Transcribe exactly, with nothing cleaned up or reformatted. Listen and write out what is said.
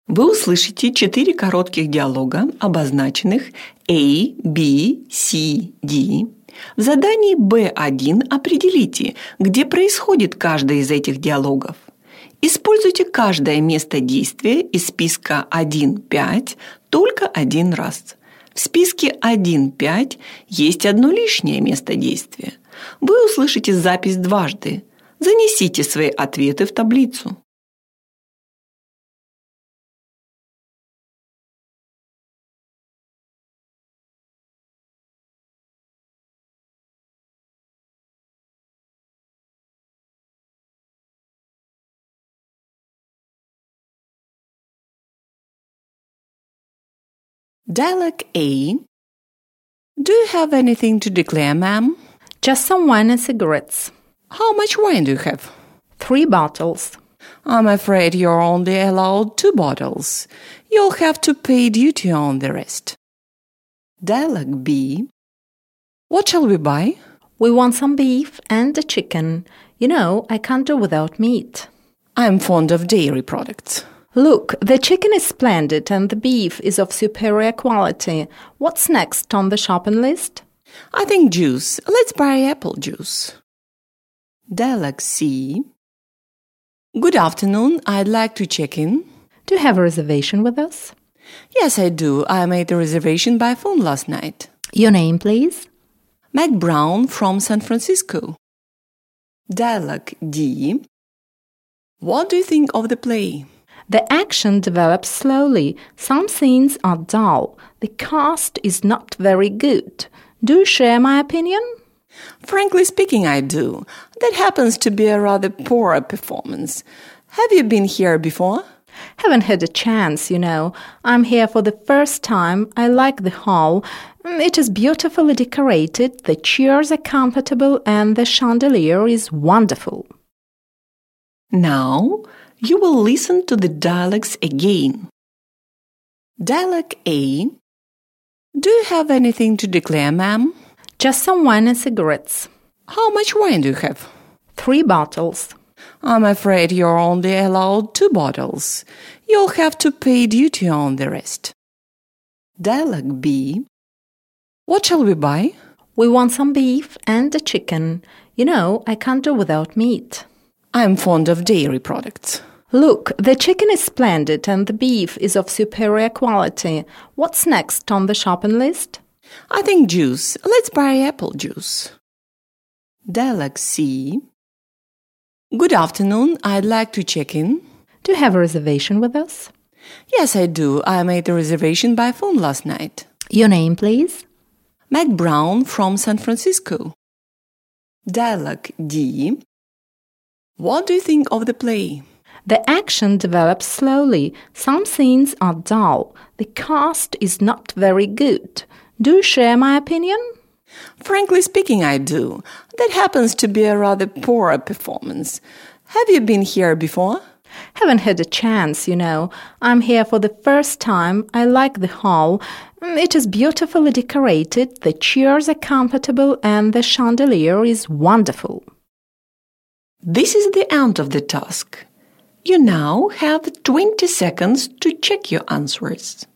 Вы услышите четыре коротких диалога, обозначенных A, B, C, D. В задании би один определите, где происходит каждый из этих диалогов. Используйте каждое место действия из списка один пять только один раз. В списке один пять есть одно лишнее место действия. Вы услышите запись дважды. Занесите свои ответы в таблицу. Dialogue A. Do you have anything to declare, ma'am? Just some wine and cigarettes. How much wine do you have? Three bottles. I'm afraid you're only allowed two bottles. You'll have to pay duty on the rest. Dialogue B. What shall we buy? We want some beef and a chicken. You know, I can't do without meat. I'm fond of dairy products. Look, the chicken is splendid and the beef is of superior quality. What's next on the shopping list? I think juice. Let's buy apple juice. Dialogue C. Good afternoon. I'd like to check in. Do you have a reservation with us? Yes, I do. I made a reservation by phone last night. Your name, please? Mac Brown from San Francisco. Dialogue D. What do you think of the play? The action develops slowly. Some scenes are dull. The cast is not very good. Do you share my opinion? Frankly speaking, I do. That happens to be a rather poor performance. Have you been here before? Haven't had a chance, you know. I'm here for the first time. I like the hall. It is beautifully decorated, the chairs are comfortable, and the chandelier is wonderful. Now, you will listen to the dialogues again. Dialogue A. Do you have anything to declare, ma'am? Just some wine and cigarettes. How much wine do you have? Three bottles. I'm afraid you're only allowed two bottles. You'll have to pay duty on the rest. Dialogue B. What shall we buy? We want some beef and a chicken. You know, I can't do without meat. I'm fond of dairy products. Look, the chicken is splendid and the beef is of superior quality. What's next on the shopping list? I think juice. Let's buy apple juice. Dialogue C. Good afternoon. I'd like to check in. Do you have a reservation with us? Yes, I do. I made a reservation by phone last night. Your name, please? Mac Brown from San Francisco. Dialogue D. What do you think of the play? The action develops slowly. Some scenes are dull. The cast is not very good. Do you share my opinion? Frankly speaking, I do. That happens to be a rather poor performance. Have you been here before? Haven't had a chance, you know. I'm here for the first time. I like the hall. It is beautifully decorated, the chairs are comfortable, and the chandelier is wonderful. This is the end of the task. You now have twenty seconds to check your answers.